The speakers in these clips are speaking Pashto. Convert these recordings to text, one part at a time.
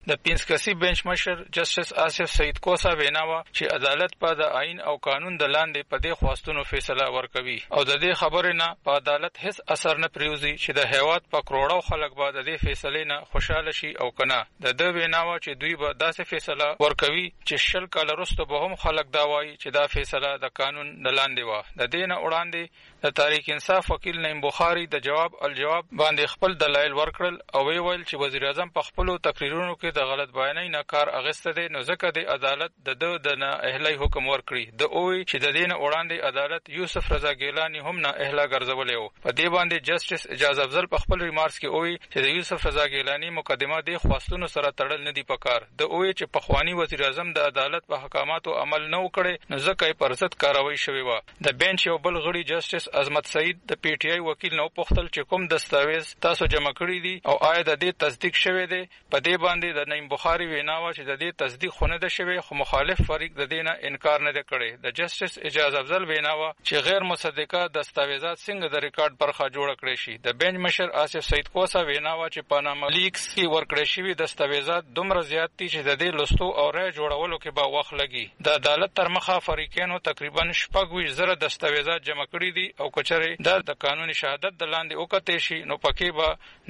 د 5 کسي بنچ مشر جسټس آصف سعید کوسا ویناوه چې عدالت په د آئین او قانون د لاندې په دې خواستونو فیصله ورکوي او د دې خبرې نه په عدالت هیڅ اثر نه پریوزي چې د هیواد په کروڑو خلک به د دې فیصلې نه خوشاله شي او کنه. د ویناوه چې دوی به داسې فیصله ورکوي چې 20 کال وروسته به هم خلک دا وایي چې دا فیصله د قانون د لاندې و. د دې نه وړاندې د تحریک انصاف وکیل نعیم بخاری د جواب الجواب باندې خپل دلایل ورکړل او ویل چې وزیر اعظم په خپل تقریرونو کې د غلط بیانۍ نه کار اخیسته دي، نو ځکه د عدالت د نه اهلي حکم ورکړي. د اووي چې د دین وړاندې عدالت یوسف رضا ګیلانی هم نه اهلا ګرځولې و. په دې باندې جسټس اجاز افضل په خپل ریمارکس کې اووي چې د یوسف رضا ګیلانی مقدمه د خواستونو سره تړل نه دی پکار. د اووي چې په خوانی وزیر اعظم د عدالت په احکاماتو عمل نه وکړي، نو ځکه یې پر ضد کاروي شوی و. د بنچ یو بل غړي جسټس عظمت سعید د پی ټی آی وکیل نو پوښتل چې کوم دستاویز تاسو جمع کړی دي او آیا د دې تصدیق شوی دی. په دې باندې د نعیم بخاری ویناوه چې د دې تصدیق خونه ده شوی، خو مخالف فریق د دې نه انکار نه کړي. د جسټس اجاز افضل ویناوه چې غیر مصدقه دستاویزات څنګه د ریکارډ برخه جوړ کړي شي. د بنچ مشر آصف سعید کوسا ویناوه چې پاناما لیکس کې ورکړی شوی دستاویزات دومره زیات دي چې د دې لوستو او رای جوړولو کې به وخت لګي. د عدالت تر مخه فریقینو تقریبا 26,000 دستاویزات جمع کړي دي او کچره د قانوني شهادت د لاندې وکړي شي، نو پکې به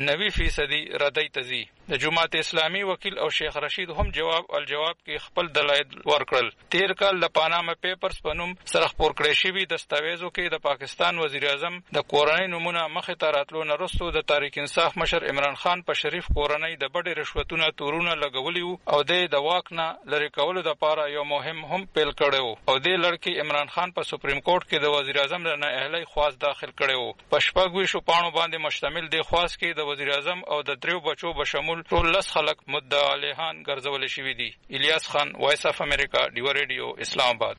90% ردی تزي. د جماعت اسلامي وکیل او شیخ رشید هم جواب الجواب کې خپل دلایل ورکړل. 13 کال د پاناما پیپرز په نوم سره خپور کړی شوی دستاویزو کې د پاکستان وزیر اعظم د کورنۍ نمونه مخې ته راتلو نه وروسته د تحریک انصاف مشر عمران خان په شریف کورنۍ د بډې رشوتونو تورونه لګولي او د واک نه لری کولو لپاره یو مهم هم پیل کړو او د لړکی عمران خان په سپریم کورټ کې د وزیر اعظم نه اهلي خواست داخل کړو. په شپږ شو پاڼو باندې مشتمل د خواست کې د وزیر اعظم او د دریو بچو بشمول ټول 10 خلک مدعا علیهان ګرځول شوی دي. الیاس خان، وایس اف امریکا، ډیو ریډیو، اسلام آباد.